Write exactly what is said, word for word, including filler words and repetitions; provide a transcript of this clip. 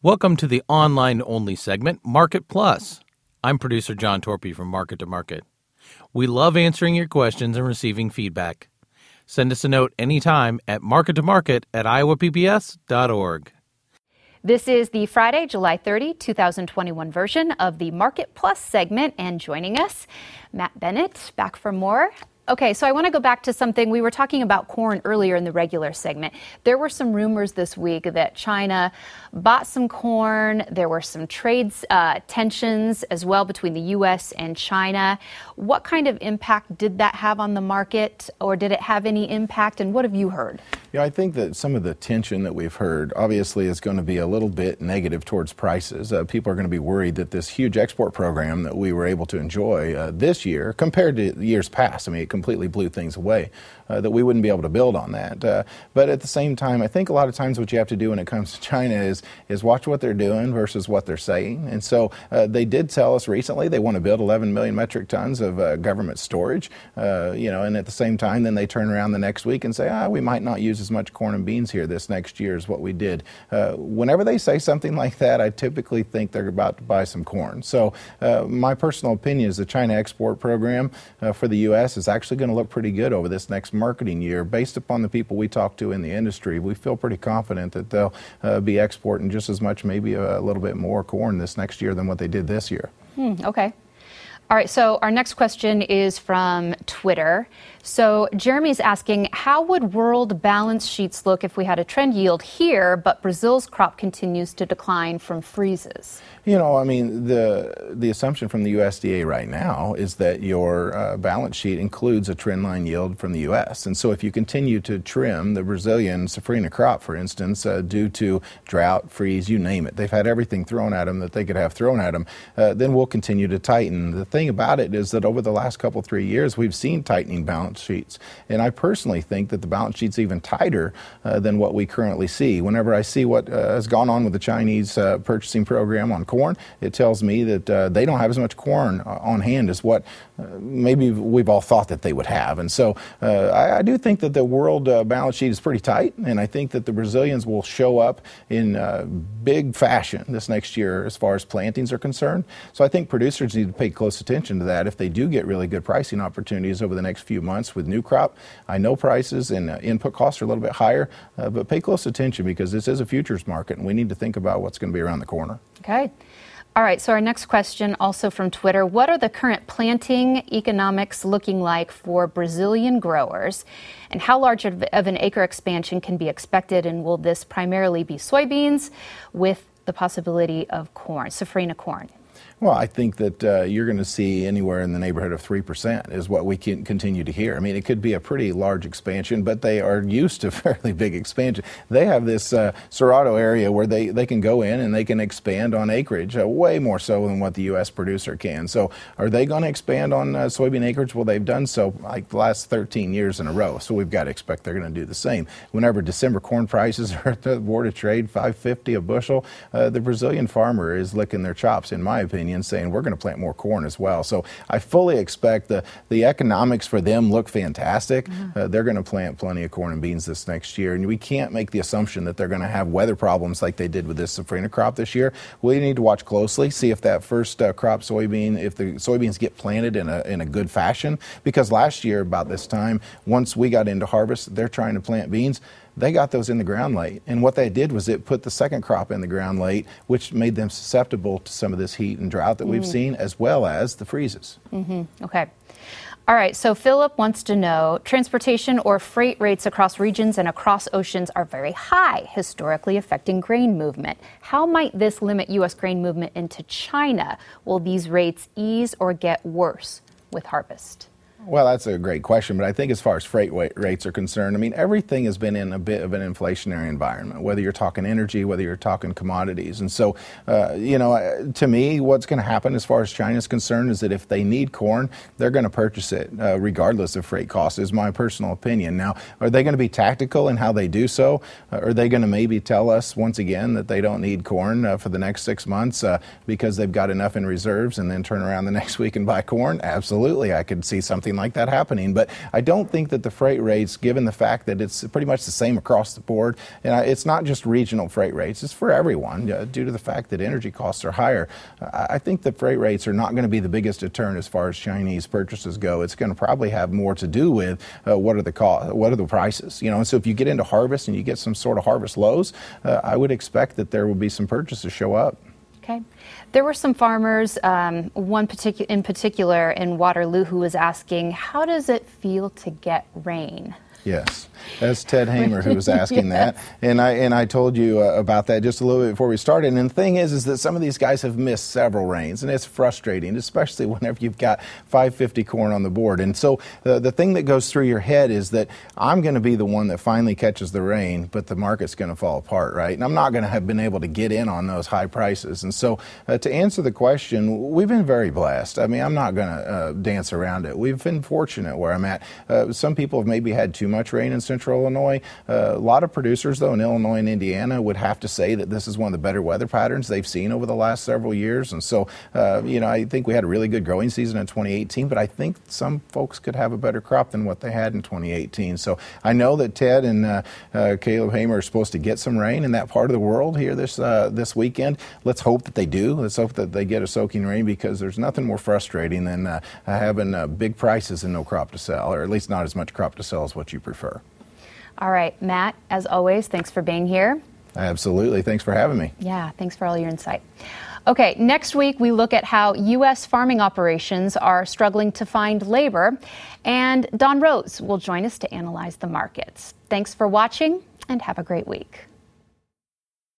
Welcome to the online-only segment, Market Plus. I'm producer John Torpy from Market to Market. We love answering your questions and receiving feedback. Send us a note anytime at market to market at iowa p b s dot org. This is the Friday, July thirtieth, twenty twenty-one version of the Market Plus segment, and joining us, Matt Bennett, back for more. Okay, so I want to go back to something. We were talking about corn earlier in the regular segment. There were some rumors this week that China bought some corn. There were some trade uh, tensions as well between the U S and China. What kind of impact did that have on the market, or did it have any impact, and what have you heard? Yeah, I think that some of the tension that we've heard obviously is going to be a little bit negative towards prices. Uh, people are going to be worried that this huge export program that we were able to enjoy uh, this year compared to years past, I mean, it completely blew things away, uh, that we wouldn't be able to build on that. Uh, but at the same time, I think a lot of times what you have to do when it comes to China is, is watch what they're doing versus what they're saying. And so uh, they did tell us recently they want to build eleven million metric tons of uh, government storage, uh, you know, and at the same time, then they turn around the next week and say, ah, we might not use as much corn and beans here this next year as what we did. Uh, whenever they say something like that, I typically think they're about to buy some corn. So uh, my personal opinion is the China export program uh, for the U S is actually going to look pretty good over this next marketing year. Based upon the people we talk to in the industry, we feel pretty confident that they'll uh, be exporting just as much, maybe a, a little bit more corn this next year than what they did this year. Hmm, okay. All right, so our next question is from Twitter. So Jeremy's asking, how would world balance sheets look if we had a trend yield here, but Brazil's crop continues to decline from freezes? You know, I mean, the the assumption from the U S D A right now is that your uh, balance sheet includes a trend line yield from the U S. And so if you continue to trim the Brazilian safrinha crop, for instance, uh, due to drought, freeze, you name it, they've had everything thrown at them that they could have thrown at them, uh, then we'll continue to tighten. The thing about it is that over the last couple, three years, we've seen tightening balance sheets. And I personally think that the balance sheet's even tighter uh, than what we currently see. Whenever I see what uh, has gone on with the Chinese uh, purchasing program on corn, it tells me that uh, they don't have as much corn on hand as what uh, maybe we've all thought that they would have. And so uh, I, I do think that the world uh, balance sheet is pretty tight, and I think that the Brazilians will show up in uh, big fashion this next year as far as plantings are concerned. So I think producers need to pay close attention to that if they do get really good pricing opportunities over the next few months with new crop. I know prices and uh, input costs are a little bit higher, uh, but pay close attention because this is a futures market, and we need to think about what's going to be around the corner. Okay. All right, so our next question, also from Twitter. What are the current planting economics looking like for Brazilian growers? And how large of, of an acre expansion can be expected? And will this primarily be soybeans with the possibility of corn, safrinha corn? Well, I think that uh, you're going to see anywhere in the neighborhood of three percent is what we can continue to hear. I mean, it could be a pretty large expansion, but they are used to fairly big expansion. They have this uh, Cerrado area where they, they can go in and they can expand on acreage, uh, way more so than what the U S producer can. So are they going to expand on uh, soybean acreage? Well, they've done so like the last thirteen years in a row, so we've got to expect they're going to do the same. Whenever December corn prices are at the Board of Trade, five fifty a bushel, uh, the Brazilian farmer is licking their chops, in my opinion, saying we're going to plant more corn as well. So I fully expect the, the economics for them look fantastic. Mm-hmm. Uh, they're going to plant plenty of corn and beans this next year. And we can't make the assumption that they're going to have weather problems like they did with this safrinha crop this year. We need to watch closely, see if that first uh, crop soybean, if the soybeans get planted in a, in a good fashion. Because last year about this time, once we got into harvest, they're trying to plant beans. They got those in the ground late. And what they did was it put the second crop in the ground late, which made them susceptible to some of this heat and drought that mm. we've seen, as well as the freezes. Mm-hmm. Okay. All right, so Philip wants to know, transportation or freight rates across regions and across oceans are very high, historically affecting grain movement. How might this limit U S grain movement into China? Will these rates ease or get worse with harvest? Well, that's a great question, but I think as far as freight rates are concerned, I mean, everything has been in a bit of an inflationary environment, whether you're talking energy, whether you're talking commodities. And so, uh, you know, to me, what's going to happen as far as China is concerned is that if they need corn, they're going to purchase it uh, regardless of freight costs, is my personal opinion. Now, are they going to be tactical in how they do so? Uh, are they going to maybe tell us once again that they don't need corn uh, for the next six months uh, because they've got enough in reserves and then turn around the next week and buy corn? Absolutely. I could see something something like that happening. But I don't think that the freight rates, given the fact that it's pretty much the same across the board, and it's not just regional freight rates, it's for everyone uh, due to the fact that energy costs are higher. Uh, I think the freight rates are not going to be the biggest deterrent as far as Chinese purchases go. It's going to probably have more to do with uh, what are the cost, what are the prices, you know. And so if you get into harvest and you get some sort of harvest lows, uh, I would expect that there will be some purchases show up. Okay. There were some farmers, um, one particu- in particular in Waterloo, who was asking, how does it feel to get rain? Yes, that's Ted Hamer who was asking yes. that, and I and I told you uh, about that just a little bit before we started. And the thing is, is that some of these guys have missed several rains, and it's frustrating, especially whenever you've got five fifty corn on the board. And so uh, the thing that goes through your head is that I'm going to be the one that finally catches the rain, but the market's going to fall apart, right? And I'm not going to have been able to get in on those high prices. And so uh, to answer the question, we've been very blessed. I mean, I'm not going to uh, dance around it. We've been fortunate where I'm at. Uh, some people have maybe had too much rain in central Illinois. Uh, a lot of producers, though, in Illinois and Indiana would have to say that this is one of the better weather patterns they've seen over the last several years. And so, uh, you know, I think we had a really good growing season in twenty eighteen, but I think some folks could have a better crop than what they had in twenty eighteen. So I know that Ted and uh, uh, Caleb Hamer are supposed to get some rain in that part of the world here this uh, this weekend. Let's hope that they do. Let's hope that they get a soaking rain, because there's nothing more frustrating than uh, having uh, big prices and no crop to sell, or at least not as much crop to sell as what you prefer. All right, Matt, as always, thanks for being here. Absolutely. Thanks for having me. Yeah, thanks for all your insight. Okay, next week we look at how U S farming operations are struggling to find labor, and Don Rose will join us to analyze the markets. Thanks for watching, and have a great week.